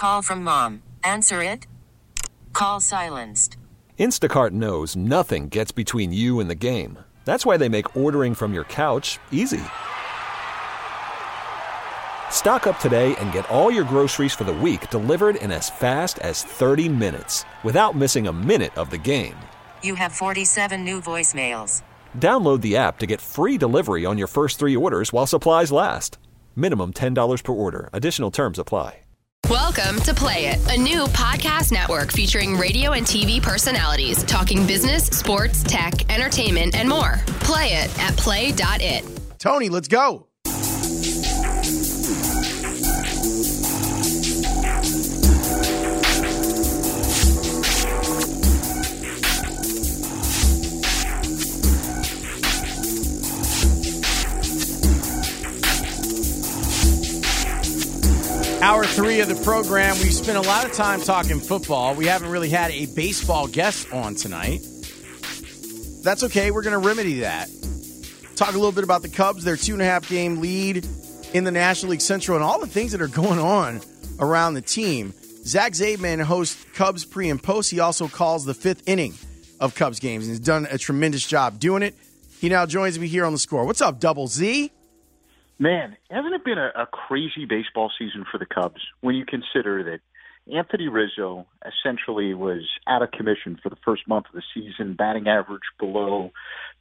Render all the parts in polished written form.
Call from mom. Answer it. Call silenced. Instacart knows nothing gets between you and the game. That's why they make ordering from your couch easy. Stock up today and get all your groceries for the week delivered in as fast as 30 minutes without missing a minute of the game. You have 47 new voicemails. Download the app to get free delivery on your first 3 orders while supplies last. Minimum $10 per order. Additional terms apply. Welcome to Play It, a new podcast network featuring radio and TV personalities talking business, sports, tech, entertainment, and more. Play it at play.it. Tony, let's go. Hour 3 of the program, we've spent a lot of time talking football. We haven't really had a baseball guest on tonight. That's okay. We're going to remedy that. Talk a little bit about the Cubs, their 2.5-game lead in the National League Central, and all the things that are going on around the team. Zach Zaidman hosts Cubs pre and post. He also calls the 5th inning of Cubs games and has done a tremendous job doing it. He now joins me here on The Score. What's up, Double Z? Man, hasn't it been a crazy baseball season for the Cubs when you consider that Anthony Rizzo essentially was out of commission for the first month of the season, batting average below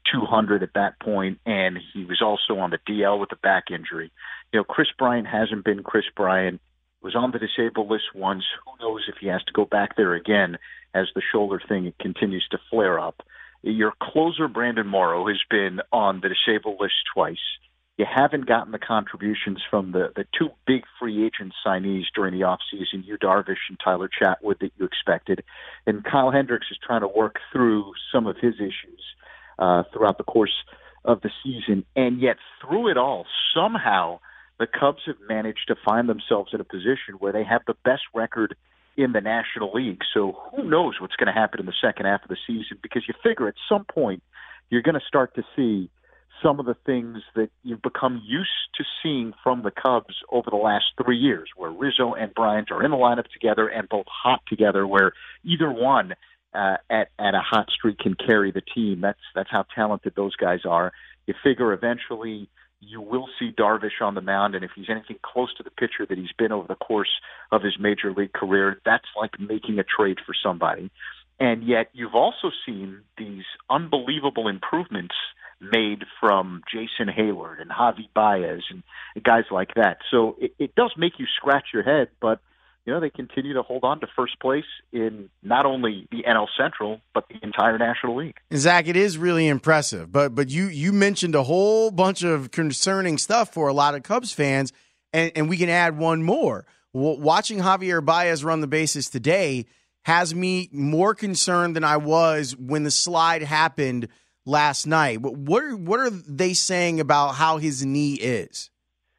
200 at that point, and he was also on the DL with a back injury. You know, Chris Bryant hasn't been Chris Bryant, was on the disabled list once. Who knows if he has to go back there again as the shoulder thing continues to flare up. Your closer, Brandon Morrow, has been on the disabled list twice. You haven't gotten the contributions from the 2 big free agent signees during the offseason, Yu Darvish and Tyler Chatwood, that you expected. And Kyle Hendricks is trying to work through some of his issues throughout the course of the season. And yet through it all, somehow the Cubs have managed to find themselves in a position where they have the best record in the National League. So who knows what's going to happen in the second half of the season, because you figure at some point you're going to start to see some of the things that you've become used to seeing from the Cubs over the last 3 years, where Rizzo and Bryant are in the lineup together and both hot together, where either one at a hot streak can carry the team. That's how talented those guys are. You figure eventually you will see Darvish on the mound, and if he's anything close to the pitcher that he's been over the course of his major league career, that's like making a trade for somebody. And yet you've also seen these unbelievable improvements made from Jason Hayward and Javi Baez and guys like that. So it does make you scratch your head, but you know, they continue to hold on to first place in not only the NL Central, but the entire National League. Zach, it is really impressive. But you mentioned a whole bunch of concerning stuff for a lot of Cubs fans, and we can add one more. Watching Javier Baez run the bases today has me more concerned than I was when the slide happened last night. What are they saying about how his knee is?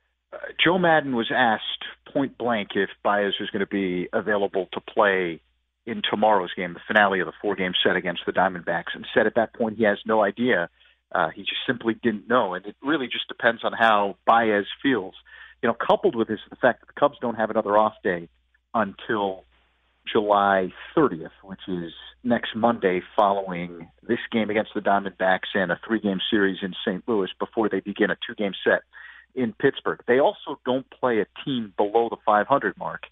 Joe Madden was asked point blank if Baez was going to be available to play in tomorrow's game, the finale of the 4-game set against the Diamondbacks, and said at that point he has no idea. He just simply didn't know, and it really just depends on how Baez feels. You know, coupled with this, the fact that the Cubs don't have another off day until July 30th, which is next Monday, following this game against the Diamondbacks and a 3-game series in St. Louis before they begin a 2-game set in Pittsburgh. They also don't play a team below the 500 mark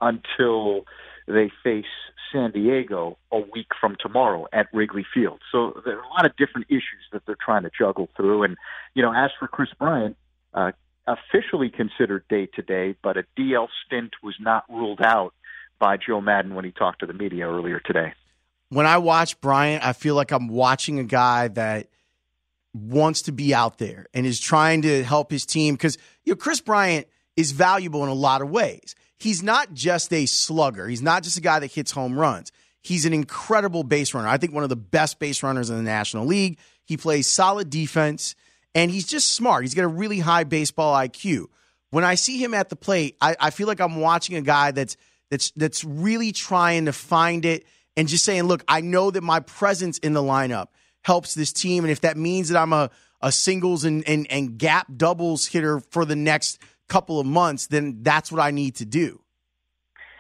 until they face San Diego a week from tomorrow at Wrigley Field. So there are a lot of different issues that they're trying to juggle through. And, you know, as for Chris Bryant, officially considered day-to-day, but a DL stint was not ruled out by Joe Madden when he talked to the media earlier today. When I watch Bryant, I feel like I'm watching a guy that wants to be out there and is trying to help his team, because Chris Bryant is valuable in a lot of ways. He's not just a slugger. He's not just a guy that hits home runs. He's an incredible base runner. I think one of the best base runners in the National League. He plays solid defense, and he's just smart. He's got a really high baseball IQ. When I see him at the plate, I feel like I'm watching a guy that's really trying to find it and just saying, look, I know that my presence in the lineup helps this team, and if that means that I'm a singles and gap doubles hitter for the next couple of months, then that's what I need to do.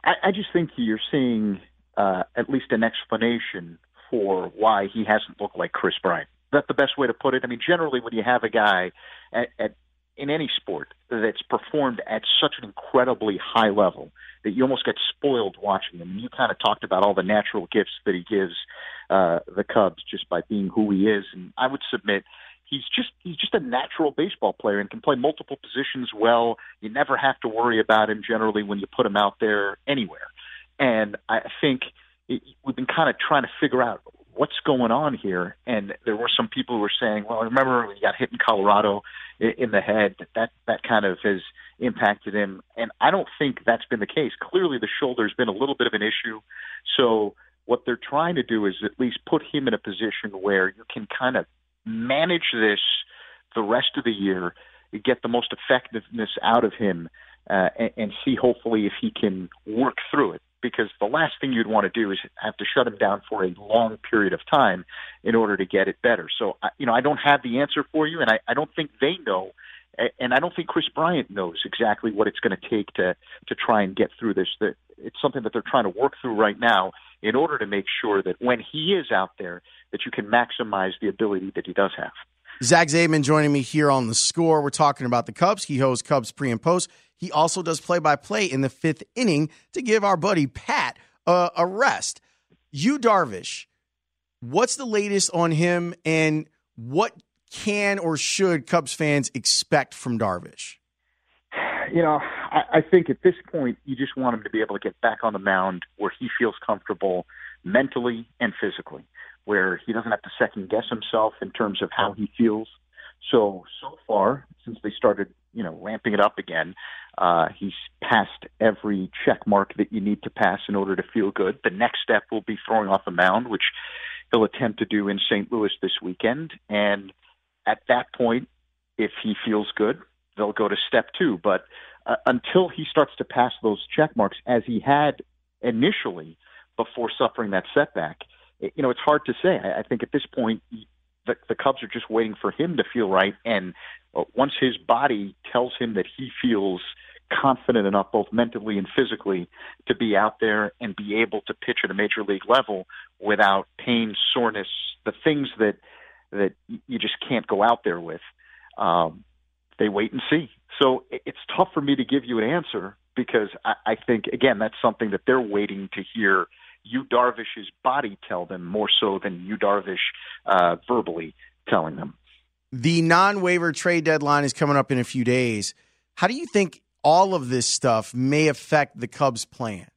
I just think you're seeing at least an explanation for why he hasn't looked like Chris Bryant. That's the best way to put it. I mean, generally when you have a guy in any sport that's performed at such an incredibly high level that you almost get spoiled watching him. And you kind of talked about all the natural gifts that he gives the Cubs just by being who he is. And I would submit he's just a natural baseball player and can play multiple positions well. You never have to worry about him generally when you put him out there anywhere. And I think we've been kind of trying to figure out what's going on here. And there were some people who were saying, well, remember when he got hit in Colorado in the head, that kind of has impacted him. And I don't think that's been the case. Clearly the shoulder's been a little bit of an issue. So what they're trying to do is at least put him in a position where you can kind of manage this the rest of the year, get the most effectiveness out of him, and see hopefully if he can work through it. Because the last thing you'd want to do is have to shut him down for a long period of time in order to get it better. So, I don't have the answer for you, and I don't think they know, and I don't think Chris Bryant knows exactly what it's going to take to try and get through this. That it's something that they're trying to work through right now in order to make sure that when he is out there, that you can maximize the ability that he does have. Zach Zaidman joining me here on The Score. We're talking about the Cubs. He hosts Cubs Pre and Post. He also does play-by-play in the fifth inning to give our buddy Pat a rest. Yu Darvish, what's the latest on him, and what can or should Cubs fans expect from Darvish? I think at this point, you just want him to be able to get back on the mound where he feels comfortable mentally and physically, where he doesn't have to second-guess himself in terms of how he feels. So far, since they started, ramping it up again, he's passed every check mark that you need to pass in order to feel good. The next step will be throwing off the mound, which he'll attempt to do in St. Louis this weekend. And at that point, if he feels good, they'll go to step two. But until he starts to pass those check marks, as he had initially before suffering that setback, it's hard to say. I think at this point, the Cubs are just waiting for him to feel right. And once his body tells him that he feels confident enough, both mentally and physically, to be out there and be able to pitch at a major league level without pain, soreness, the things that you just can't go out there with, they wait and see. So it's tough for me to give you an answer because I think, again, that's something that they're waiting to hear Yu Darvish's body tell them more so than Yu Darvish verbally telling them. The non-waiver trade deadline is coming up in a few days. How do you think all of this stuff may affect the Cubs' plan?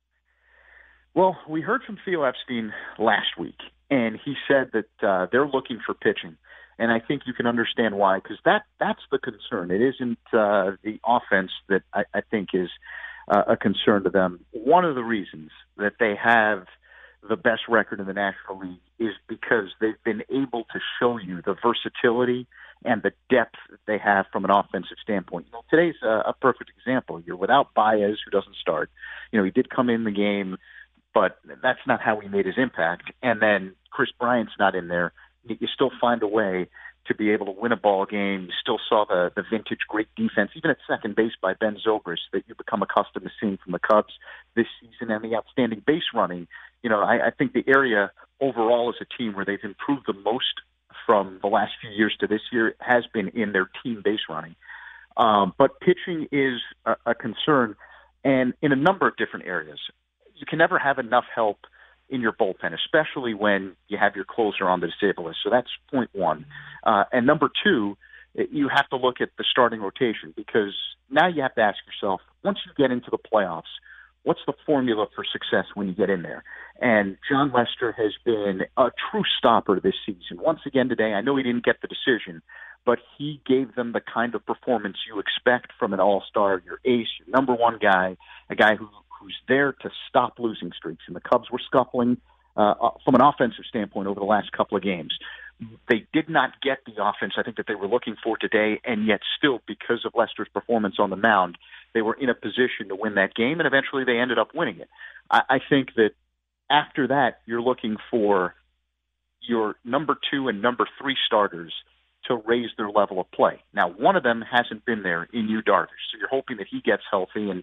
Well, we heard from Theo Epstein last week, and he said that they're looking for pitching. And I think you can understand why, because that's the concern. It isn't the offense that I think is a concern to them. One of the reasons that they have the best record in the National League is because they've been able to show you the versatility and the depth that they have from an offensive standpoint. Today's a perfect example. You're without Baez, who doesn't start. He did come in the game, but that's not how he made his impact. And then Chris Bryant's not in there. You still find a way to be able to win a ball game. You still saw the vintage great defense, even at second base by Ben Zobrist, that you become accustomed to seeing from the Cubs this season, and the outstanding base running. I think the area overall as a team where they've improved the most from the last few years to this year has been in their team base running. But pitching is a concern, and in a number of different areas. You can never have enough help in your bullpen, especially when you have your closer on the disabled list. So that's point one. And number two, you have to look at the starting rotation, because now you have to ask yourself, once you get into the playoffs, what's the formula for success when you get in there? And Jon Lester has been a true stopper this season. Once again today, I know he didn't get the decision, but he gave them the kind of performance you expect from an all-star, your ace, your number one guy, a guy who's there to stop losing streaks. And the Cubs were scuffling from an offensive standpoint over the last couple of games. They did not get the offense I think that they were looking for today, and yet still, because of Lester's performance on the mound, they were in a position to win that game, and eventually they ended up winning it. I think that after that, you're looking for your number 2 and number 3 starters to raise their level of play. Now, one of them hasn't been there in Yu Darvish, so you're hoping that he gets healthy, and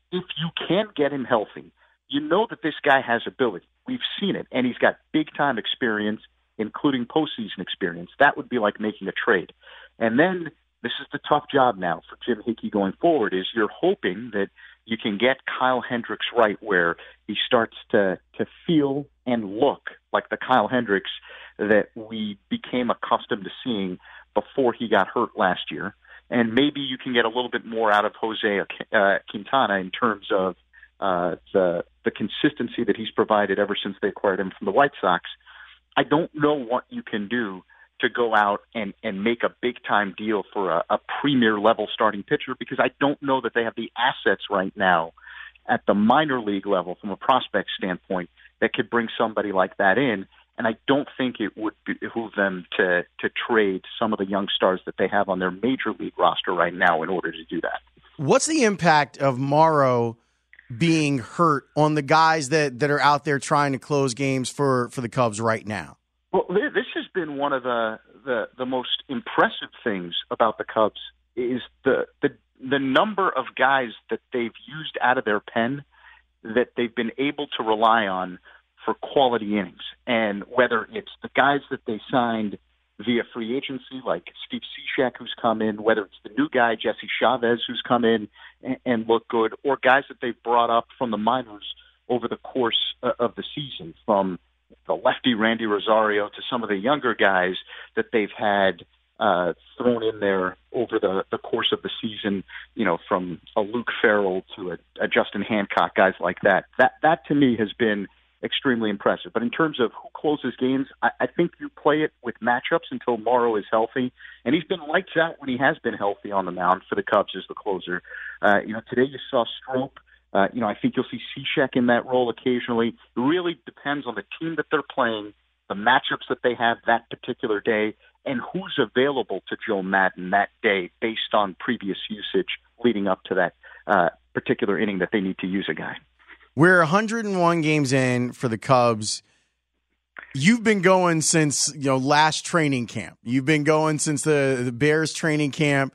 if you can get him healthy, you know that this guy has ability. We've seen it, and he's got big-time experience, including postseason experience. That would be like making a trade. And then this is the tough job now for Jim Hickey going forward, is you're hoping that you can get Kyle Hendricks right where he starts to feel and look like the Kyle Hendricks that we became accustomed to seeing before he got hurt last year. And maybe you can get a little bit more out of Jose Quintana in terms of the consistency that he's provided ever since they acquired him from the White Sox. I don't know what you can do to go out and make a big-time deal for a premier-level starting pitcher, because I don't know that they have the assets right now at the minor league level from a prospect standpoint that could bring somebody like that in. And I don't think it would behoove them to trade some of the young stars that they have on their major league roster right now in order to do that. What's the impact of Morrow being hurt on the guys that are out there trying to close games for the Cubs right now? Well, this has been one of the most impressive things about the Cubs is the number of guys that they've used out of their pen that they've been able to rely on for quality innings. And whether it's the guys that they signed via free agency, like Steve Cishek, who's come in, whether it's the new guy, Jesse Chavez, who's come in and looked good, or guys that they've brought up from the minors over the course of the season, from the lefty Randy Rosario to some of the younger guys that they've had thrown in there over the course of the season, from a Luke Farrell to a Justin Hancock, guys like that. That to me has been extremely impressive. But in terms of who closes games, I think you play it with matchups until Morrow is healthy. And he's been lights out when he has been healthy on the mound for the Cubs as the closer. Today you saw Strop. I think you'll see Cishek in that role occasionally. It really depends on the team that they're playing, the matchups that they have that particular day, and who's available to Joe Maddon that day based on previous usage leading up to that particular inning that they need to use a guy. We're 101 games in for the Cubs. You've been going since last training camp. You've been going since the Bears training camp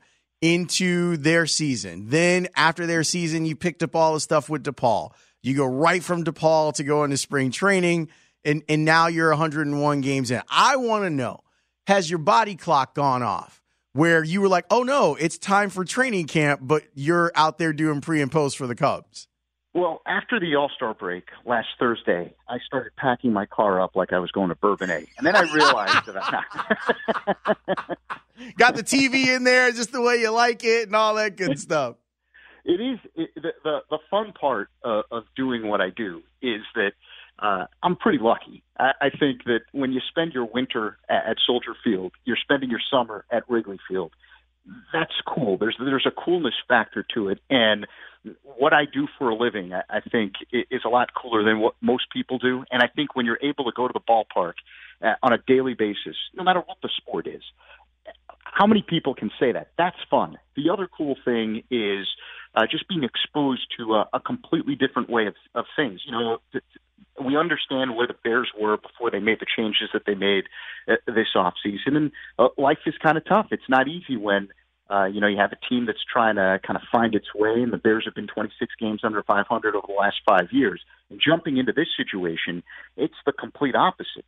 into their season. Then after their season, you picked up all the stuff with DePaul. You go right from DePaul to go into spring training, and now you're 101 games in. I want to know, has your body clock gone off where you were like, oh no, it's time for training camp, but you're out there doing pre and post for the Cubs? Well, after the All-Star break last Thursday, I started packing my car up like I was going to Bourbonnais. And then I realized that got the TV in there just the way you like it and all that good stuff. It is the fun part of doing what I do is that I'm pretty lucky. I think that when you spend your winter at Soldier Field, you're spending your summer at Wrigley Field. That's cool. There's a coolness factor to it. And what I do for a living, I think, is a lot cooler than what most people do. And I think when you're able to go to the ballpark on a daily basis, no matter what the sport is, how many people can say that? That's fun. The other cool thing is just being exposed to a completely different way of things. We understand where the Bears were before they made the changes that they made this offseason. And life is kind of tough. It's not easy when you have a team that's trying to kind of find its way, and the Bears have been 26 games under 500 over the last 5 years. And jumping into this situation, it's the complete opposite.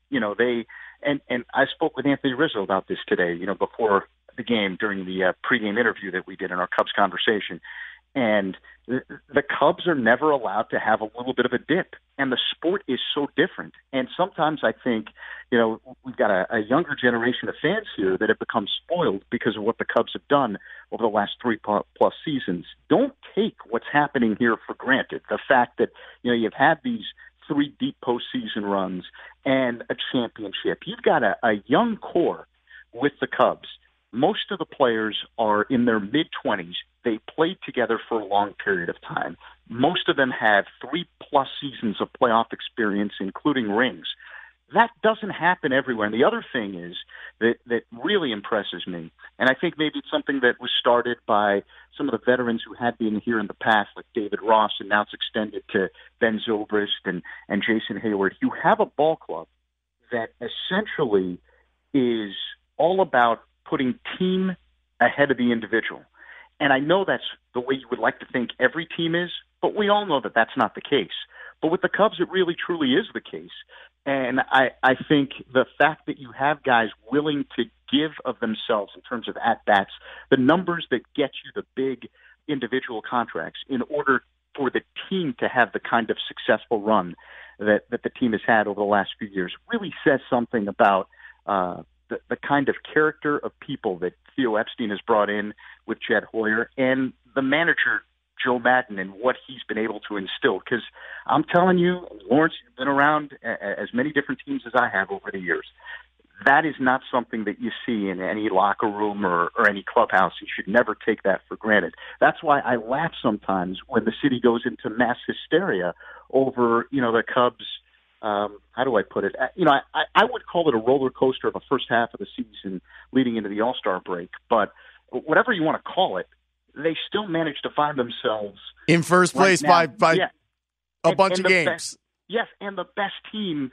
And I spoke with Anthony Rizzo about this today, before the game during the pregame interview that we did in our Cubs conversation. And the Cubs are never allowed to have a little bit of a dip. And the sport is so different. And sometimes I think, we've got a younger generation of fans here that have become spoiled because of what the Cubs have done over the last 3+ seasons. Don't take what's happening here for granted. The fact that, you've had these 3 deep postseason runs and a championship. You've got a young core with the Cubs. Most of the players are in their mid-20s. They played together for a long period of time. Most of them have 3+ seasons of playoff experience, including rings. That doesn't happen everywhere. And the other thing is that really impresses me, and I think maybe it's something that was started by some of the veterans who had been here in the past, like David Ross, and now it's extended to Ben Zobrist and Jason Hayward. You have a ball club that essentially is all about putting team ahead of the individual. And I know that's the way you would like to think every team is, But we all know that that's not the case. But with the Cubs, it really truly is the case. And I think the fact that you have guys willing to give of themselves in terms of at-bats, the numbers that get you the big individual contracts in order for the team to have the kind of successful run that the team has had over the last few years really says something about the kind of character of people that Theo Epstein has brought in with Jed Hoyer and the manager, Joe Maddon, and what he's been able to instill. Because I'm telling you, Lawrence, you've been around as many different teams as I have over the years. That is not something that you see in any locker room or any clubhouse. You should never take that for granted. That's why I laugh sometimes when the city goes into mass hysteria over, the Cubs. How do I put it? I would call it a roller coaster of a first half of the season leading into the All-Star break. But whatever you want to call it, they still managed to find themselves in first place by a bunch of games. Best, yes, and the best team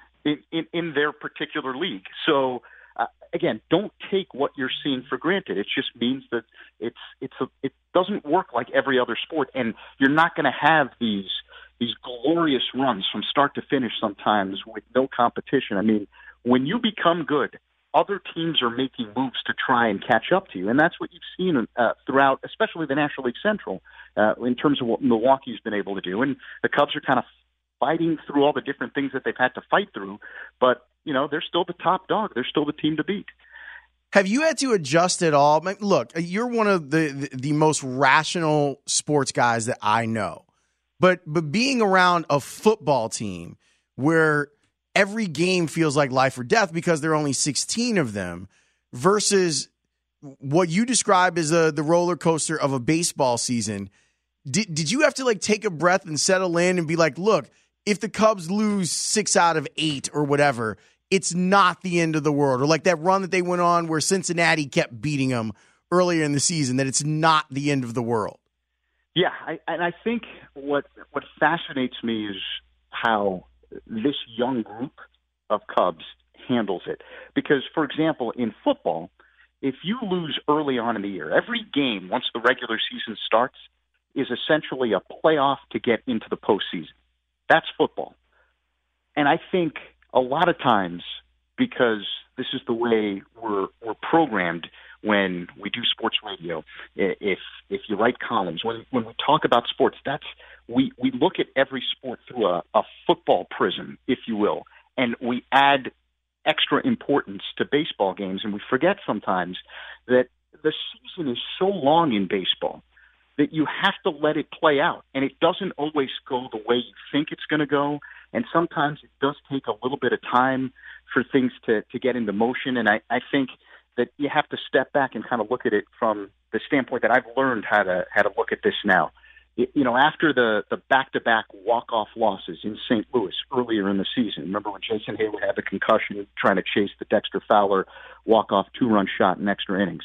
in their particular league. So, again, don't take what you're seeing for granted. It just means that it doesn't work like every other sport, and you're not going to have these glorious runs from start to finish sometimes with no competition. I mean, when you become good, other teams are making moves to try and catch up to you, and that's what you've seen throughout, especially the National League Central, in terms of what Milwaukee's been able to do. And the Cubs are kind of fighting through all the different things that they've had to fight through, but they're still the top dog. They're still the team to beat. Have you had to adjust at all? Look, you're one of the most rational sports guys that I know, but being around a football team where every game feels like life or death because there are only 16 of them versus what you describe as the roller coaster of a baseball season. Did you have to take a breath and settle in and be like, look, if the Cubs lose 6 out of 8 or whatever, it's not the end of the world? Or like that run that they went on where Cincinnati kept beating them earlier in the season, that it's not the end of the world. Yeah, I think what fascinates me is how this young group of Cubs handles it. Because, for example, in football, if you lose early on in the year, every game, once the regular season starts, is essentially a playoff to get into the postseason. That's football. And I think a lot of times, because this is the way we're programmed when we do sports radio, if you write columns, when we talk about sports, we look at every sport through a football prism, if you will, and we add extra importance to baseball games, and we forget sometimes that the season is so long in baseball that you have to let it play out, and it doesn't always go the way you think it's going to go, and sometimes it does take a little bit of time for things to get into motion, and I think that you have to step back and kind of look at it from the standpoint that I've learned how to look at this now. After the back-to-back walk-off losses in St. Louis earlier in the season, remember when Jason Hayward had the concussion trying to chase the Dexter Fowler walk-off 2-run shot in extra innings?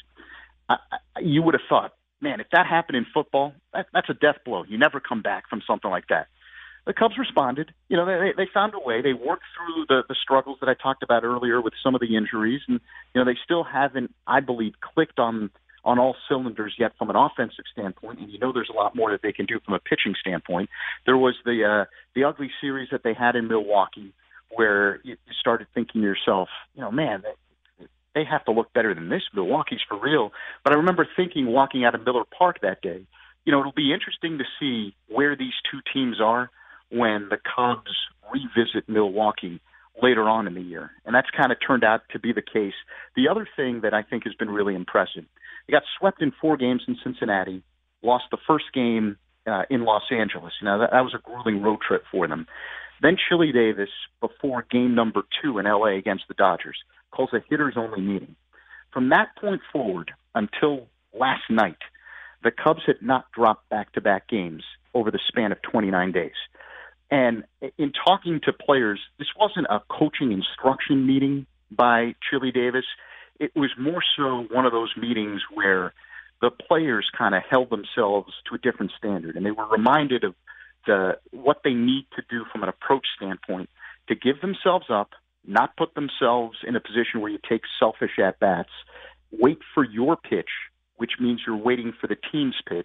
You would have thought, man, if that happened in football, that's a death blow. You never come back from something like that. The Cubs responded. They found a way. They worked through the struggles that I talked about earlier with some of the injuries, and they still haven't, I believe, clicked on all cylinders yet from an offensive standpoint. And there's a lot more that they can do from a pitching standpoint. There was the ugly series that they had in Milwaukee, where you started thinking to yourself, man, they have to look better than this. Milwaukee's for real. But I remember thinking, walking out of Miller Park that day, it'll be interesting to see where these two teams are when the Cubs revisit Milwaukee later on in the year. And that's kind of turned out to be the case. The other thing that I think has been really impressive, they got swept in 4 games in Cincinnati, lost the first game in Los Angeles. That was a grueling road trip for them. Then Chili Davis, before game number 2 in L.A. against the Dodgers, calls a hitters-only meeting. From that point forward until last night, the Cubs had not dropped back-to-back games over the span of 29 days. And in talking to players, this wasn't a coaching instruction meeting by Chili Davis. It was more so one of those meetings where the players kind of held themselves to a different standard, and they were reminded of what they need to do from an approach standpoint to give themselves up, not put themselves in a position where you take selfish at-bats, wait for your pitch, which means you're waiting for the team's pitch,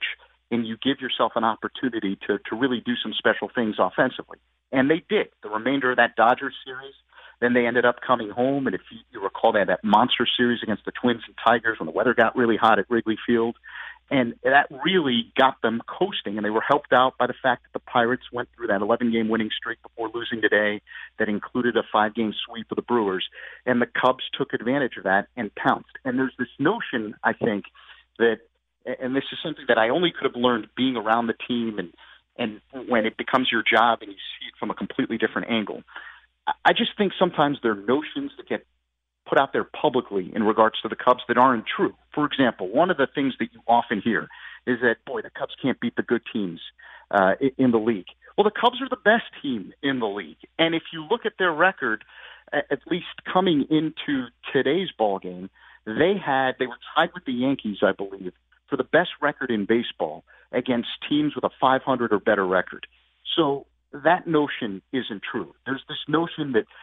and you give yourself an opportunity to really do some special things offensively. And they did. The remainder of that Dodgers series, then they ended up coming home, and if you recall, they had that monster series against the Twins and Tigers when the weather got really hot at Wrigley Field. And that really got them coasting, and they were helped out by the fact that the Pirates went through that 11-game winning streak before losing today that included a 5-game sweep of the Brewers. And the Cubs took advantage of that and pounced. And there's this notion, I think, that, and this is something that I only could have learned being around the team and when it becomes your job and you see it from a completely different angle. I just think sometimes there are notions that get put out there publicly in regards to the Cubs that aren't true. For example, one of the things that you often hear is that, boy, the Cubs can't beat the good teams in the league. Well, the Cubs are the best team in the league. And if you look at their record, at least coming into today's ball game, they were tied with the Yankees, I believe, for the best record in baseball against teams with a 500 or better record. So that notion isn't true. There's this notion that,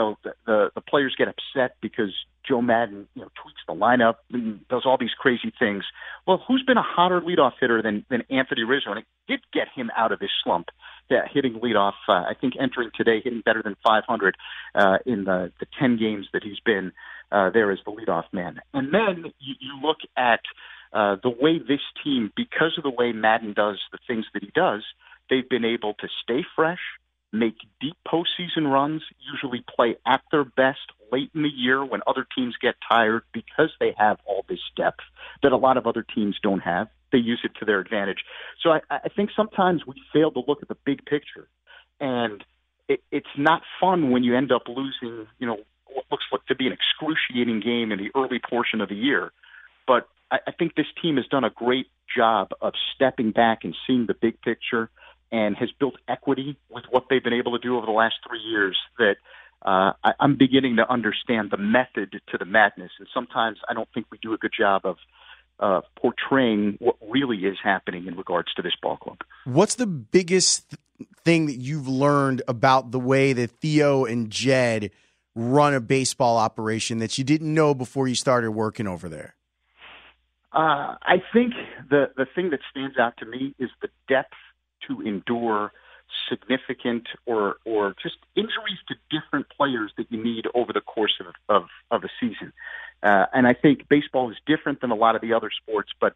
the players get upset because Joe Madden, tweaks the lineup and does all these crazy things. Well, who's been a hotter leadoff hitter than Anthony Rizzo? And it did get him out of his slump, hitting leadoff, I think entering today, hitting better than 500 in the 10 games that he's been there as the leadoff man. And then you look at the way this team, because of the way Madden does the things that he does, they've been able to stay fresh, make deep postseason runs, usually play at their best late in the year when other teams get tired because they have all this depth that a lot of other teams don't have. They use it to their advantage. So I think sometimes we fail to look at the big picture. And it's not fun when you end up losing, what looks like to be an excruciating game in the early portion of the year. But I think this team has done a great job of stepping back and seeing the big picture and has built equity with what they've been able to do over the last 3 years that I'm beginning to understand the method to the madness. And sometimes I don't think we do a good job of portraying what really is happening in regards to this ball club. What's the biggest thing that you've learned about the way that Theo and Jed run a baseball operation that you didn't know before you started working over there? I think the thing that stands out to me is the depth to endure significant or just injuries to different players that you need over the course of a season. And I think baseball is different than a lot of the other sports, but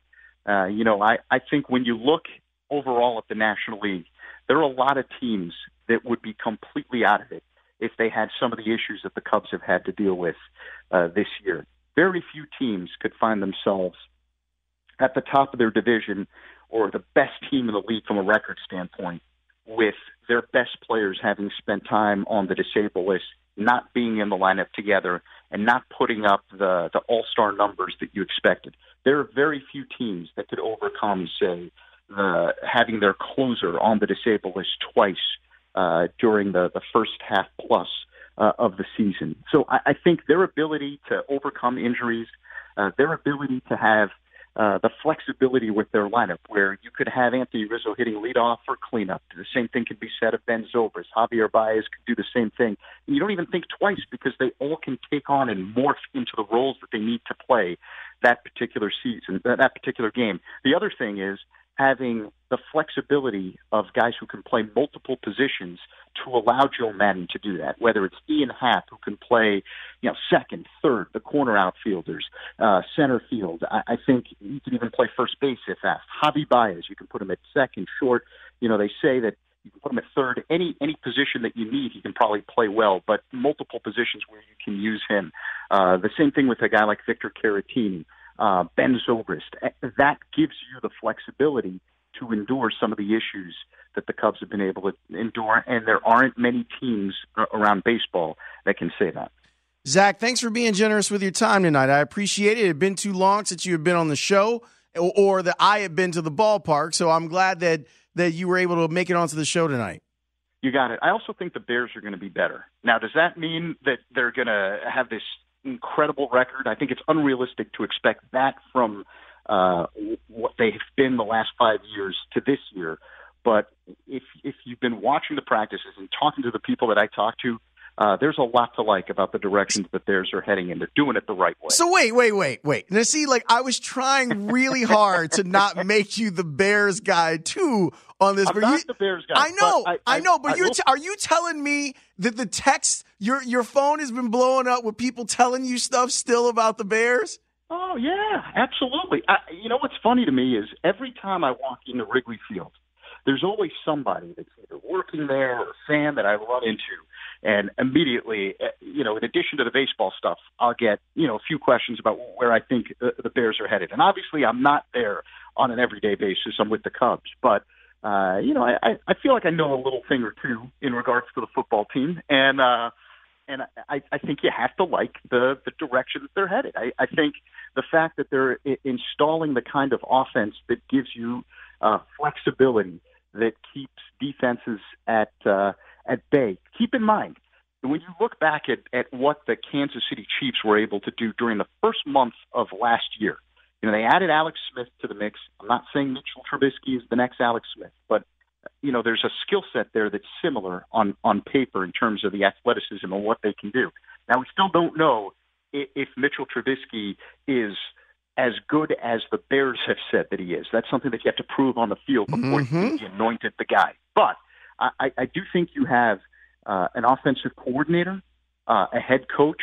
I think when you look overall at the National League, there are a lot of teams that would be completely out of it if they had some of the issues that the Cubs have had to deal with this year. Very few teams could find themselves at the top of their division or the best team in the league from a record standpoint with their best players having spent time on the disabled list, not being in the lineup together, and not putting up the all-star numbers that you expected. There are very few teams that could overcome, say, having their closer on the disabled list twice during the first half plus of the season. So I think their ability to overcome injuries, their ability to have the flexibility with their lineup, where you could have Anthony Rizzo hitting leadoff or cleanup. The same thing could be said of Ben Zobrist. Javier Baez could do the same thing. And you don't even think twice because they all can take on and morph into the roles that they need to play that particular season, that particular game. The other thing is having the flexibility of guys who can play multiple positions to allow Joe Madden to do that, whether it's Ian Happ, who can play, second, third, the corner outfielders, center field. I think he can even play first base if asked. Javi Baez, you can put him at second, short. They say that you can put him at third. Any position that you need, he can probably play well, but multiple positions where you can use him. The same thing with a guy like Victor Caratini. Ben Zobrist, that gives you the flexibility to endure some of the issues that the Cubs have been able to endure, and there aren't many teams around baseball that can say that. Zach, thanks for being generous with your time tonight. I appreciate it. It had been too long since you had been on the show or that I had been to the ballpark, so I'm glad that you were able to make it onto the show tonight. You got it. I also think the Bears are going to be better. Now, does that mean that they're going to have this incredible record? I think it's unrealistic to expect that from what they've been the last 5 years to this year. But if you've been watching the practices and talking to the people that I talk to, there's a lot to like about the directions that Bears are heading in. They're doing it the right way. So wait. Now, see, like, I was trying really hard to not make you the Bears guy, too, on this. I'm not the Bears guy. I know, but are you telling me that the text, your phone has been blowing up with people telling you stuff still about the Bears? Oh, yeah, absolutely. You know what's funny to me is every time I walk into Wrigley Field, there's always somebody that's either working there or a fan that I run into. And immediately, in addition to the baseball stuff, I'll get, a few questions about where I think the Bears are headed. And obviously, I'm not there on an everyday basis. I'm with the Cubs. But, I feel like I know a little thing or two in regards to the football team. And I think you have to like the direction that they're headed. I think the fact that they're installing the kind of offense that gives you flexibility, that keeps defenses at bay. Keep in mind, when you look back at what the Kansas City Chiefs were able to do during the first month of last year, they added Alex Smith to the mix. I'm not saying Mitchell Trubisky is the next Alex Smith, but there's a skill set there that's similar on paper in terms of the athleticism and what they can do. Now, we still don't know if Mitchell Trubisky is as good as the Bears have said that he is. That's something that you have to prove on the field before you anointed the guy. But I do think you have an offensive coordinator, a head coach,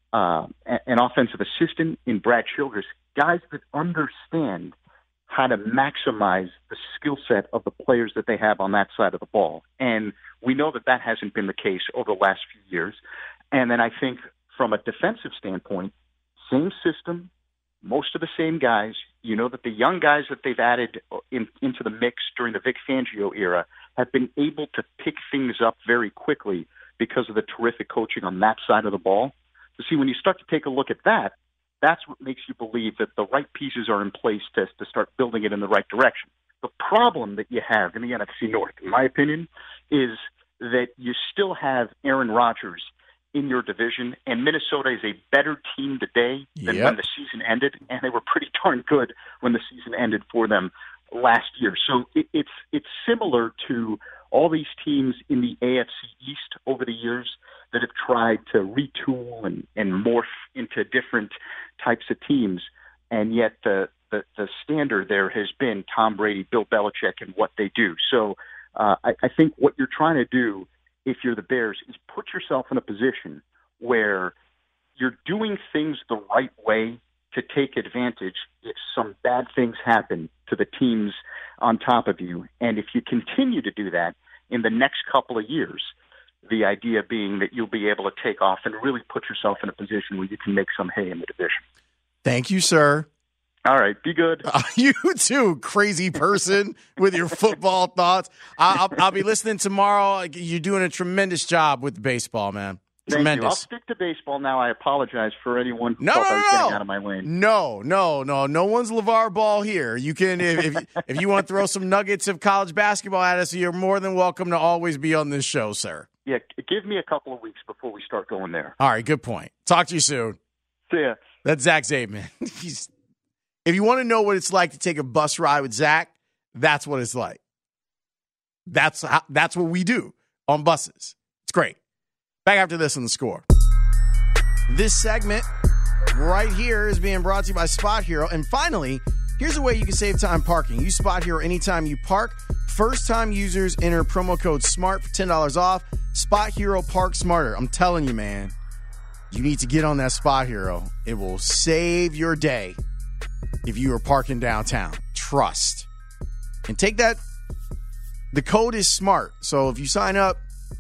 an offensive assistant in Brad Childress, guys that understand how to maximize the skill set of the players that they have on that side of the ball. And we know that hasn't been the case over the last few years. And then I think from a defensive standpoint, same system, most of the same guys. You know that the young guys that they've added into the mix during the Vic Fangio era have been able to pick things up very quickly because of the terrific coaching on that side of the ball. So see, when you start to take a look at that, that's what makes you believe that the right pieces are in place to start building it in the right direction. The problem that you have in the NFC North, in my opinion, is that you still have Aaron Rodgers in your division, and Minnesota is a better team today than when the season ended, and they were pretty darn good when the season ended for them last year. So it's similar to all these teams in the AFC East over the years that have tried to retool and morph into different types of teams, and yet the standard there has been Tom Brady, Bill Belichick, and what they do. So I think what you're trying to do if you're the Bears is put yourself in a position where you're doing things the right way to take advantage if some bad things happen to the teams on top of you. And if you continue to do that in the next couple of years, the idea being that you'll be able to take off and really put yourself in a position where you can make some hay in the division. Thank you, sir. All right, be good. You too, crazy person with your football thoughts. I'll be listening tomorrow. You're doing a tremendous job with baseball, man. Tremendous. I'll stick to baseball now. I apologize for anyone who thought I was getting out of my lane. No one's LeVar Ball here. You can, if you want to throw some nuggets of college basketball at us, you're more than welcome to always be on this show, sir. Yeah, give me a couple of weeks before we start going there. All right, good point. Talk to you soon. See ya. That's Zach Zaidman. If you want to know what it's like to take a bus ride with Zach, that's what it's like. That's what we do on buses. It's great. Back after this on The Score. This segment right here is being brought to you by Spot Hero. And finally, here's a way you can save time parking. Use Spot Hero anytime you park. First-time users enter promo code SMART for $10 off. Spot Hero, park smarter. I'm telling you, man, you need to get on that Spot Hero. It will save your day if you are parking downtown. Trust. And take that. The code is SMART. So if you sign up,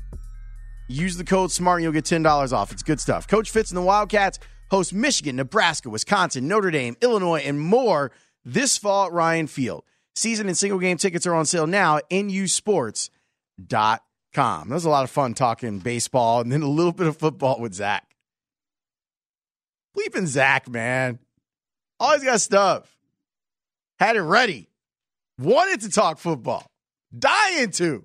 use the code SMART and you'll get $10 off. It's good stuff. Coach Fitz and the Wildcats host Michigan, Nebraska, Wisconsin, Notre Dame, Illinois, and more this fall at Ryan Field. Season and single game tickets are on sale now at nusports.com. That was a lot of fun talking baseball and then a little bit of football with Zach. Bleeping Zach, man. Always got stuff. Had it ready. Wanted to talk football. Dying to.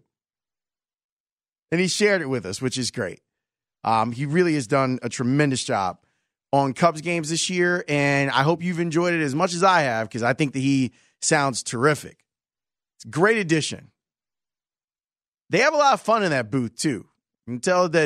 And he shared it with us, which is great. He really has done a tremendous job on Cubs games this year, and I hope you've enjoyed it as much as I have because I think that he sounds terrific. It's a great addition. They have a lot of fun in that booth, too. You can tell that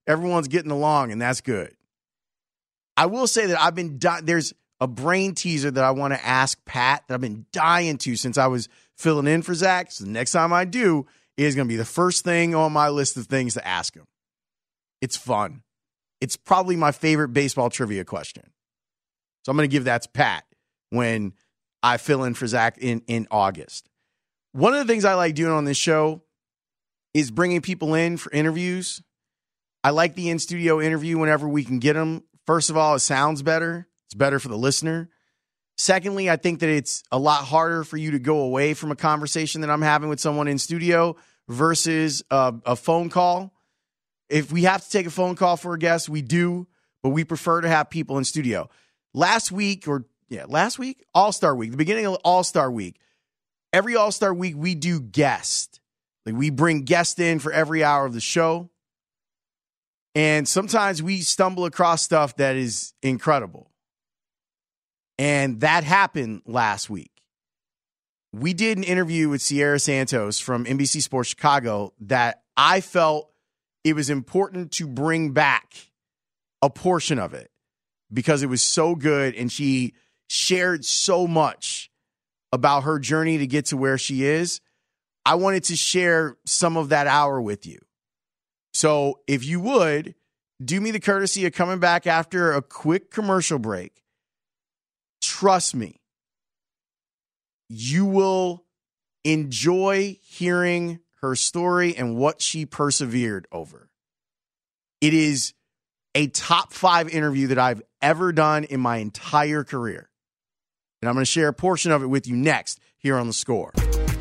everyone's getting along, and that's good. I will say that I've been there's a brain teaser that I want to ask Pat that I've been dying to since I was filling in for Zach. So the next time I do is going to be the first thing on my list of things to ask him. It's fun. It's probably my favorite baseball trivia question. So I'm going to give that to Pat when I fill in for Zach in August. One of the things I like doing on this show is bringing people in for interviews. I like the in-studio interview whenever we can get them. First of all, it sounds better. It's better for the listener. Secondly, I think that it's a lot harder for you to go away from a conversation that I'm having with someone in studio versus a phone call. If we have to take a phone call for a guest, we do, but we prefer to have people in studio. Last week, All-Star Week, the beginning of All-Star Week, every All-Star Week we do guest. Like we bring guests in for every hour of the show. And sometimes we stumble across stuff that is incredible. And that happened last week. We did an interview with Sierra Santos from NBC Sports Chicago that I felt it was important to bring back a portion of it because it was so good and she shared so much about her journey to get to where she is. I wanted to share some of that hour with you. So if you would, do me the courtesy of coming back after a quick commercial break. Trust me, you will enjoy hearing her story and what she persevered over. It is a top 5 interview that I've ever done in my entire career. And I'm going to share a portion of it with you next here on The Score.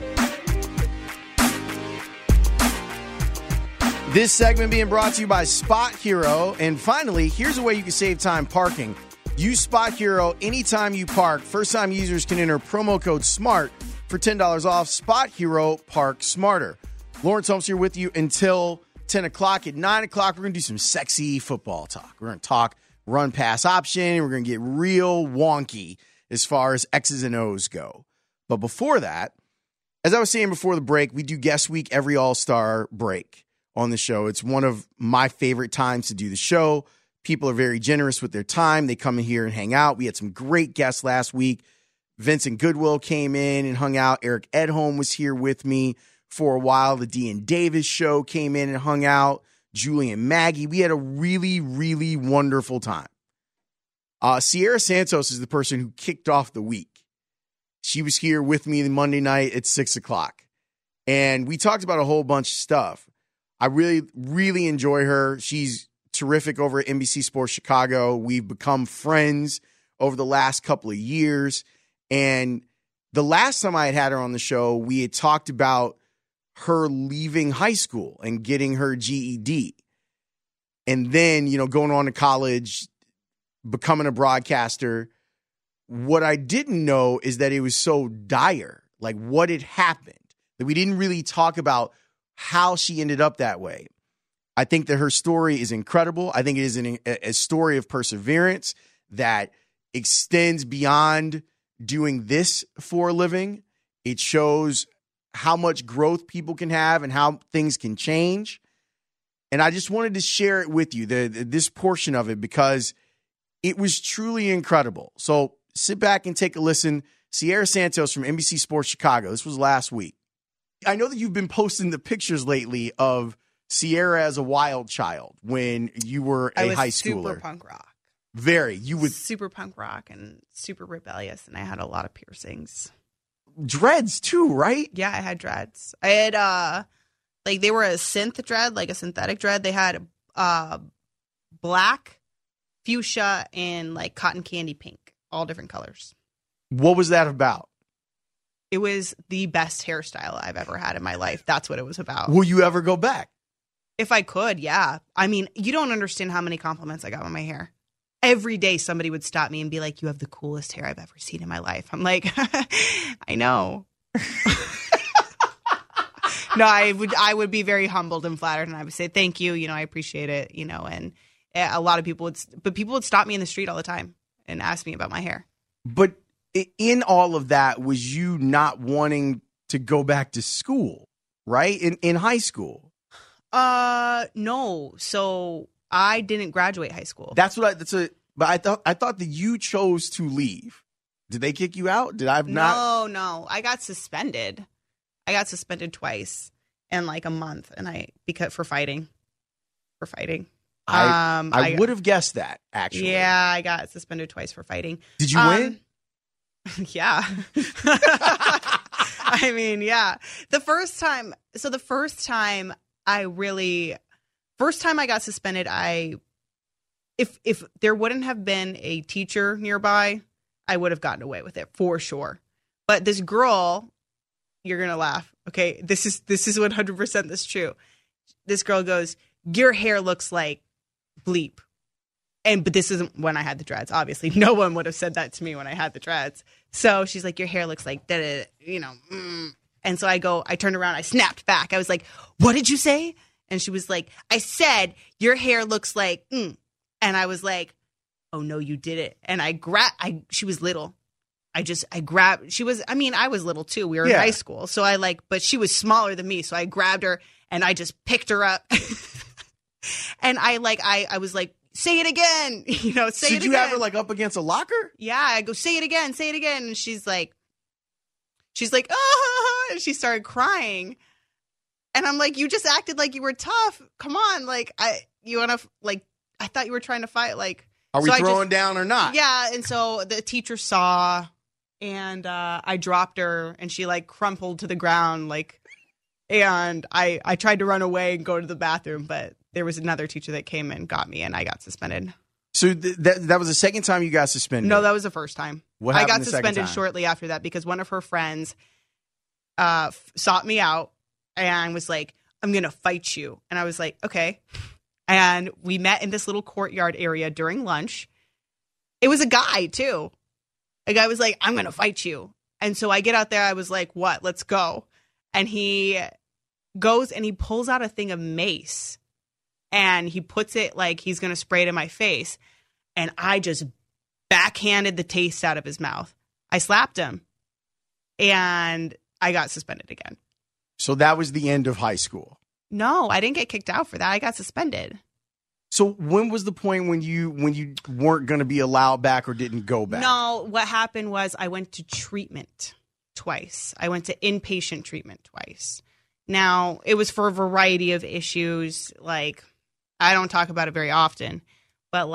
This segment being brought to you by Spot Hero. And finally, here's a way you can save time parking. Use Spot Hero anytime you park. First-time users can enter promo code SMART for $10 off. Spot Hero, park smarter. Lawrence Holmes here with you until 10 o'clock. At 9 o'clock, we're going to do some sexy football talk. We're going to talk run-pass option. We're going to get real wonky as far as X's and O's go. But before that, as I was saying before the break, we do Guest Week every All-Star break on the show. It's one of my favorite times to do the show. People are very generous with their time. They come in here and hang out. We had some great guests last week. Vincent Goodwill came in and hung out. Eric Edholm was here with me for a while. The Dean Davis show came in and hung out. Julie and Maggie. We had a really, really wonderful time. Sierra Santos is the person who kicked off the week. She was here with me the Monday night at 6 o'clock. And we talked about a whole bunch of stuff. I really, really enjoy her. She's terrific over at NBC Sports Chicago. We've become friends over the last couple of years. And the last time I had her on the show, we had talked about her leaving high school and getting her GED. And then, going on to college, becoming a broadcaster. What I didn't know is that it was so dire, like what had happened, that we didn't really talk about how she ended up that way. I think that her story is incredible. I think it is a story of perseverance that extends beyond doing this for a living. It shows how much growth people can have and how things can change. And I just wanted to share it with you, this portion of it, because it was truly incredible. So sit back and take a listen. Sierra Santos from NBC Sports Chicago. This was last week. I know that you've been posting the pictures lately of Sierra as a wild child when you were a high schooler. Super punk rock. Super punk rock and super rebellious, and I had a lot of piercings. Dreads too, right? Yeah, I had dreads. I had they were a synth dread, like a synthetic dread. They had black, fuchsia, and like cotton candy pink, all different colors. What was that about? It was the best hairstyle I've ever had in my life. That's what it was about. Will you ever go back? If I could, yeah. I mean, you don't understand how many compliments I got on my hair. Every day somebody would stop me and be like, "You have the coolest hair I've ever seen in my life." I'm like, I know. No, I would be very humbled and flattered, and I would say, "Thank you. I appreciate it." And a lot of people would stop me in the street all the time and ask me about my hair. But in all of that, was you not wanting to go back to school, right? In high school? No. So I didn't graduate high school. But I thought that you chose to leave. Did they kick you out? Did I not? No. I got suspended. I got suspended twice in like a month, and for fighting. I would have guessed that, actually. Yeah, I got suspended twice for fighting. Did you win? Yeah. I mean, yeah. The first time I got suspended, if there wouldn't have been a teacher nearby, I would have gotten away with it for sure. But this girl, you're going to laugh. Okay. This is 100% this true. This girl goes, "Your hair looks like bleep." But this isn't when I had the dreads. Obviously, no one would have said that to me when I had the dreads. So she's like, "Your hair looks like da-da," And so I turned around, I snapped back. I was like, "What did you say?" And she was like, "I said your hair looks like," And I was like, "Oh no, you didn't." And she was little. I was little too. We were in high school. So but she was smaller than me. So I grabbed her and I just picked her up. And I was like, "Say it again." Say it again. Did you have her like up against a locker? Yeah. I go, "Say it again. Say it again." And she's like, "Ah," and she started crying. And I'm like, "You just acted like you were tough. Come on. I thought you were trying to fight. Are we throwing down or not?" Yeah. And so the teacher saw, and I dropped her, and she crumpled to the ground. And I tried to run away and go to the bathroom, but there was another teacher that came and got me, and I got suspended. So that was the second time you got suspended? No, that was the first time. What happened? I got suspended shortly after that because one of her friends sought me out and was like, "I'm going to fight you." And I was like, "Okay." And we met in this little courtyard area during lunch. It was a guy, too. A guy was like, "I'm going to fight you." And so I get out there. I was like, "What? Let's go." And he goes and he pulls out a thing of mace. And he puts it he's going to spray it in my face. And I just backhanded the taste out of his mouth. I slapped him. And I got suspended again. So that was the end of high school? No, I didn't get kicked out for that. I got suspended. So when was the point when you weren't going to be allowed back or didn't go back? No, what happened was I went to treatment twice. I went to inpatient treatment twice. Now, it was for a variety of issues. I don't talk about it very often, but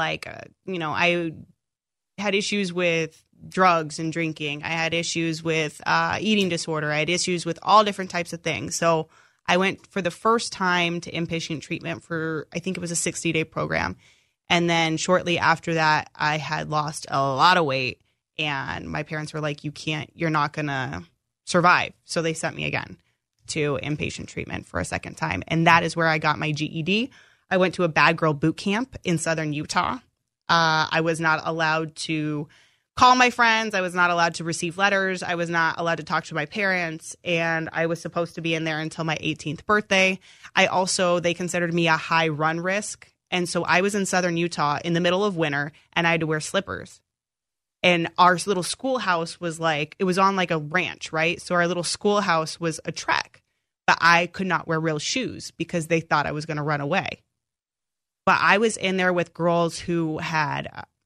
I had issues with drugs and drinking. I had issues with eating disorder. I had issues with all different types of things. So I went for the first time to inpatient treatment for, I think it was a 60-day program. And then shortly after that, I had lost a lot of weight, and my parents were like, you're not going to survive. So they sent me again to inpatient treatment for a second time. And that is where I got my GED. I went to a bad girl boot camp in southern Utah. I was not allowed to call my friends. I was not allowed to receive letters. I was not allowed to talk to my parents. And I was supposed to be in there until my 18th birthday. They considered me a high run risk. And so I was in southern Utah in the middle of winter, and I had to wear slippers. And our little schoolhouse was it was on a ranch, right? So our little schoolhouse was a trek, but I could not wear real shoes because they thought I was going to run away. But I was in there with girls who had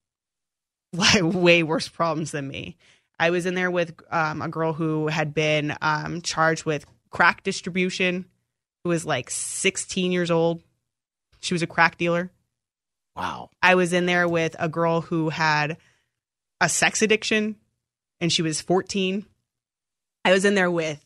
way worse problems than me. I was in there with a girl who had been charged with crack distribution, who was 16 years old. She was a crack dealer. Wow. I was in there with a girl who had a sex addiction, and she was 14. I was in there with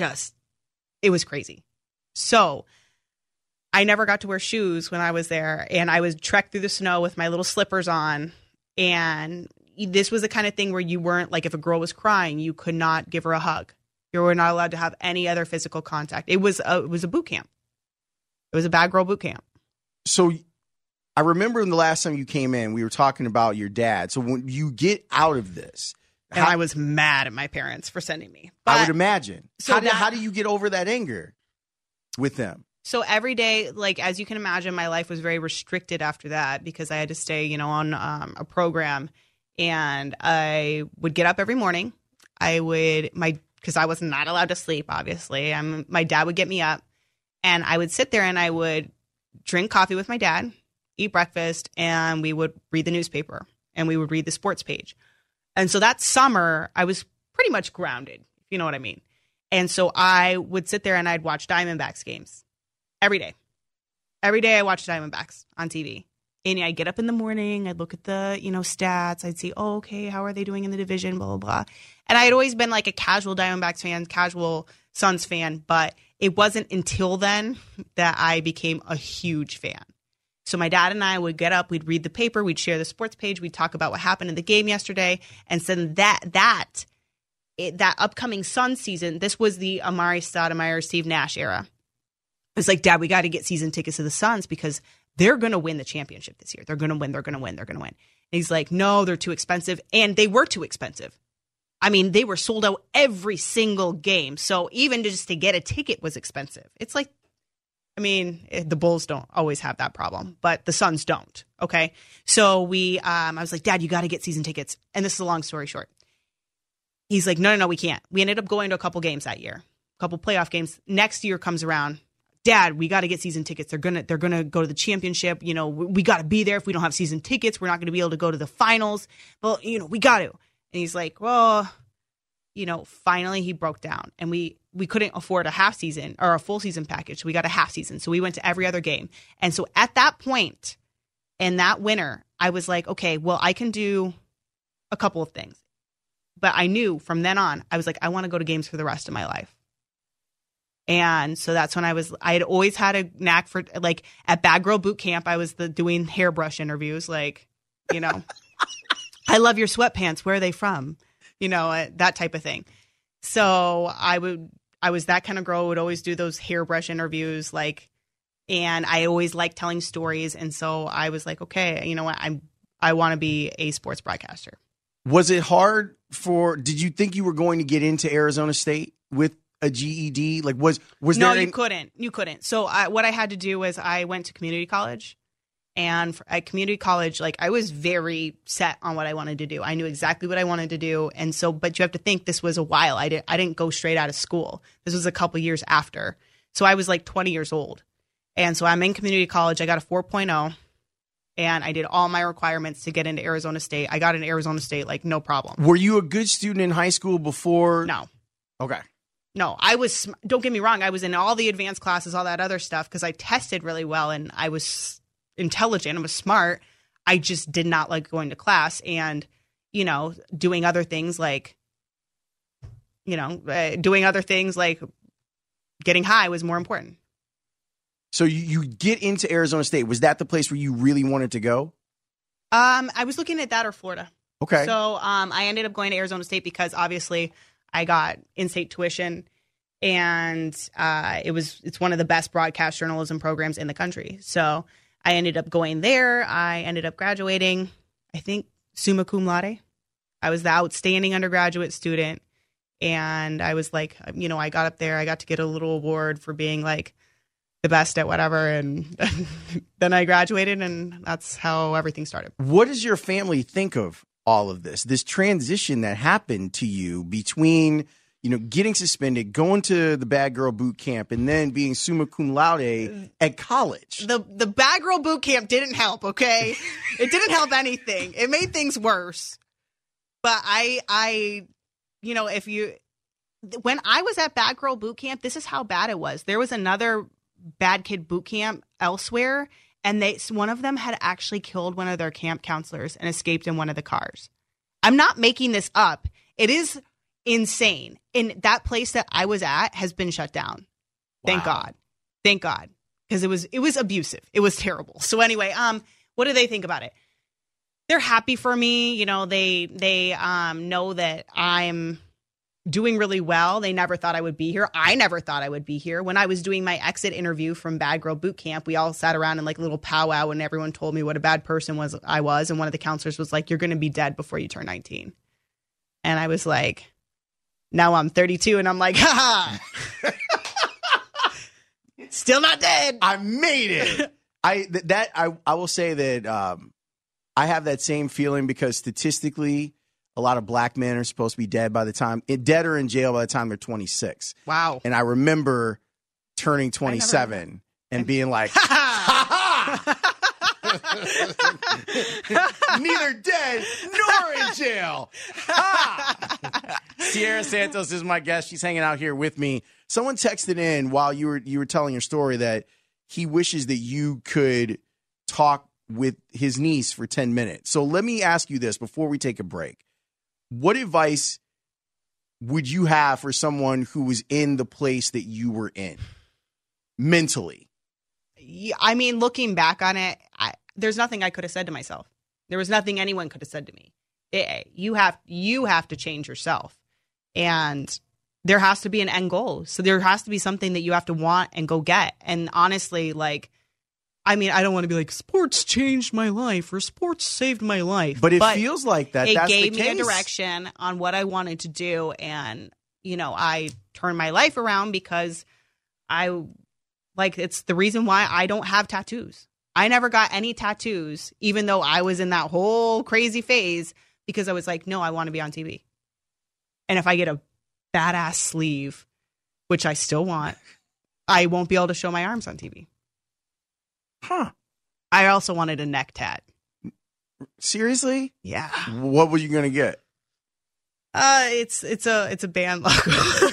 it was crazy. So I never got to wear shoes when I was there, and I would trek through the snow with my little slippers on. And this was the kind of thing where you weren't if a girl was crying, you could not give her a hug. You were not allowed to have any other physical contact. It was a boot camp. It was a bad girl boot camp. So I remember the last time you came in, we were talking about your dad. So when you get out of this, and I was mad at my parents for sending me. But, I would imagine. So how do you get over that anger with them? So every day, as you can imagine, my life was very restricted after that because I had to stay, on a program, and I would get up every morning. Because I was not allowed to sleep, obviously. My dad would get me up, and I would sit there and I would drink coffee with my dad. eat breakfast, and we would read the newspaper, and we would read the sports page. And so that summer, I was pretty much grounded, if you know what I mean. And so I would sit there and I'd watch Diamondbacks games every day. Every day I watched Diamondbacks on TV. And I'd get up in the morning, I'd look at the, stats. I'd see, oh, okay, how are they doing in the division, blah, blah, blah. And I had always been like a casual Diamondbacks fan, casual Suns fan, but it wasn't until then that I became a huge fan. So my dad and I would get up, we'd read the paper, we'd share the sports page, we'd talk about what happened in the game yesterday. And so that upcoming Suns season, this was the Amari Stoudemire, Steve Nash era. It's like, Dad, we got to get season tickets to the Suns because they're going to win the championship this year. They're going to win. They're going to win. They're going to win. And he's like, no, they're too expensive. And they were too expensive. I mean, they were sold out every single game. So even just to get a ticket was expensive. It's like, I mean, the Bulls don't always have that problem, but the Suns don't. Okay. So I was like, Dad, you got to get season tickets. And this is a long story short. He's like, no, we can't. We ended up going to a couple games that year, a couple playoff games. Next year comes around. Dad, we got to get season tickets. They're gonna go to the championship. We got to be there. If we don't have season tickets, we're not going to be able to go to the finals. Well, we got to. And he's like, well, finally he broke down, and we couldn't afford a half season or a full season package. We got a half season, so we went to every other game. And so at that point, in that winter, I was like, okay, well, I can do a couple of things. But I knew from then on, I was like, I want to go to games for the rest of my life. And so that's when I had always had a knack for, like, at Bad Girl Boot Camp, I was doing hairbrush interviews, like, I love your sweatpants. Where are they from? That type of thing. So I was that kind of girl who would always do those hairbrush interviews, like, and I always liked telling stories. And so I was like, okay, you know what? I want to be a sports broadcaster. Was it hard did you think you were going to get into Arizona State with a GED? Like, was no, there? You couldn't. So what I had to do was I went to community college, and at community college, like, I was very set on what I wanted to do. I knew exactly what I wanted to do. And so, but you have to think this was a while. I didn't go straight out of school. This was a couple years after. So I was like 20 years old. And so I'm in community college. I got a 4.0 and I did all my requirements to get into Arizona State. I got into Arizona State, like, no problem. Were you a good student in high school before? No. Okay. No, don't get me wrong. I was in all the advanced classes, all that other stuff, because I tested really well and I was intelligent. I was smart. I just did not like going to class and, doing other things like, getting high was more important. So you get into Arizona State. Was that the place where you really wanted to go? I was looking at that or Florida. Okay. So I ended up going to Arizona State because obviously I got in-state tuition, and it's one of the best broadcast journalism programs in the country. So I ended up going there. I ended up graduating, I think, summa cum laude. I was the outstanding undergraduate student, and I was like, I got up there. I got to get a little award for being like the best at whatever, and then I graduated, and that's how everything started. What does your family think of all of this transition that happened to you between, getting suspended, going to the Bad Girl Boot Camp, and then being summa cum laude at college? The Bad Girl Boot Camp didn't help, okay? It didn't help anything. It made things worse. But when I was at Bad Girl Boot Camp, this is how bad it was. There was another Bad Kid Boot Camp elsewhere, and one of them had actually killed one of their camp counselors and escaped in one of the cars. I'm not making this up. It is insane. And that place that I was at has been shut down. Thank God. Thank God. Because it was abusive. It was terrible. So anyway, what do they think about it? They're happy for me. They know that I'm doing really well. They never thought I would be here. I never thought I would be here. When I was doing my exit interview from Bad Girl Boot Camp, we all sat around in like a little powwow and everyone told me what a bad person I was. And one of the counselors was like, you're going to be dead before you turn 19. And I was like, now I'm 32 and I'm like, ha still not dead. I made it. I will say that I have that same feeling because statistically, a lot of black men are supposed to be dead or in jail by the time they're 26. Wow. And I remember turning 27 and being like, ha ha! Neither dead nor in jail. Ha! Sierra Santos is my guest. She's hanging out here with me. Someone texted in while you were telling your story that he wishes that you could talk with his niece for 10 minutes. So let me ask you this before we take a break. What advice would you have for someone who was in the place that you were in mentally? I mean, looking back on it, there's nothing I could have said to myself. There was nothing anyone could have said to me. You have to change yourself. And there has to be an end goal. So there has to be something that you have to want and go get. And honestly, like, I mean, I don't want to be like, sports changed my life or sports saved my life. But it feels like that. It gave me a direction on what I wanted to do. And, I turned my life around because it's the reason why I don't have tattoos. I never got any tattoos, even though I was in that whole crazy phase, because I was like, no, I want to be on TV. And if I get a badass sleeve, which I still want, I won't be able to show my arms on TV. Huh. I also wanted a neck tat. Seriously? Yeah. What were you going to get? It's a band logo.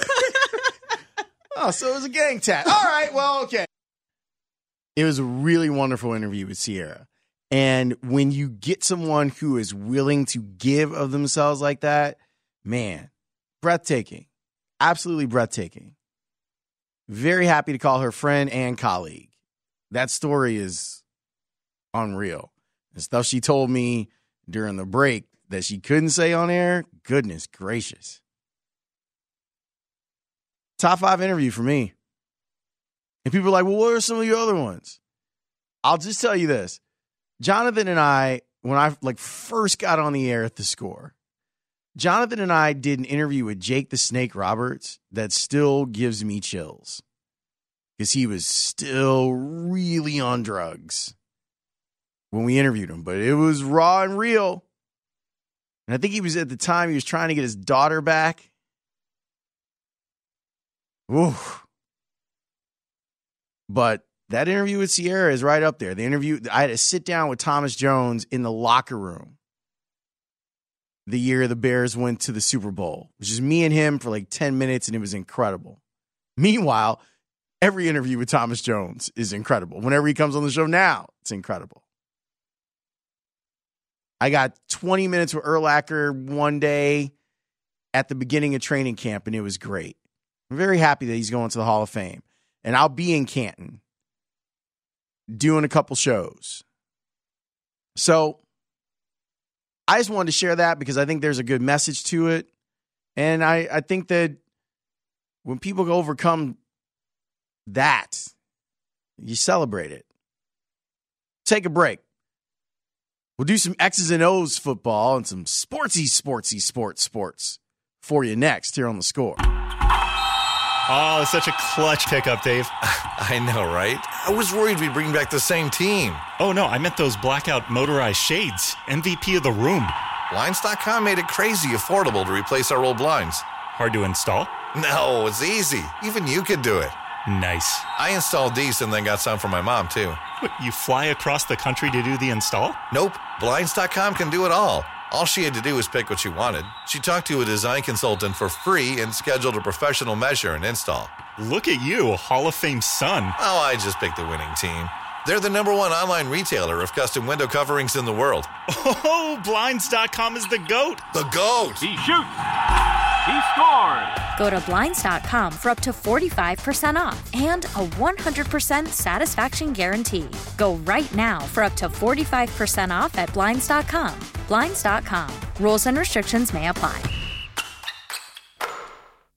Oh, so it was a gang tat. All right, well, okay. It was a really wonderful interview with Sierra. And when you get someone who is willing to give of themselves like that, man, breathtaking. Absolutely breathtaking. Very happy to call her friend and colleague. That story is unreal. The stuff she told me during the break that she couldn't say on air, goodness gracious. Top 5 interview for me. And people are like, well, what are some of your other ones? I'll just tell you this. Jonathan and I, when I first got on the air at The Score, Jonathan and I did an interview with Jake the Snake Roberts that still gives me chills. Because he was still really on drugs when we interviewed him. But it was raw and real. And I think he was at the time, he was trying to get his daughter back. Ooh. But that interview with Sierra is right up there. The interview, I had to sit down with Thomas Jones in the locker room the year the Bears went to the Super Bowl. It was just me and him for 10 minutes, and it was incredible. Meanwhile, every interview with Thomas Jones is incredible. Whenever he comes on the show now, it's incredible. I got 20 minutes with Urlacher one day at the beginning of training camp, and it was great. I'm very happy that he's going to the Hall of Fame. And I'll be in Canton doing a couple shows. So I just wanted to share that because I think there's a good message to it. And I think that when people overcome that, you celebrate it. Take a break. We'll do some X's and O's football and some sports for you next here on The Score. Oh, it's such a clutch pickup, Dave. I know, right? I was worried we'd bring back the same team. Oh, no, I meant those blackout motorized shades. MVP of the room. Blinds.com made it crazy affordable to replace our old blinds. Hard to install? No, it's easy. Even you could do it. Nice. I installed these and then got some for my mom, too. What, you fly across the country to do the install? Nope. Blinds.com can do it all. All she had to do was pick what she wanted. She talked to a design consultant for free and scheduled a professional measure and install. Look at you, Hall of Fame son. Oh, I just picked the winning team. They're the #1 online retailer of custom window coverings in the world. Oh, Blinds.com is the GOAT. The GOAT! He shoots. He scores. Go to Blinds.com for up to 45% off and a 100% satisfaction guarantee. Go right now for up to 45% off at Blinds.com. Blinds.com. Rules and restrictions may apply.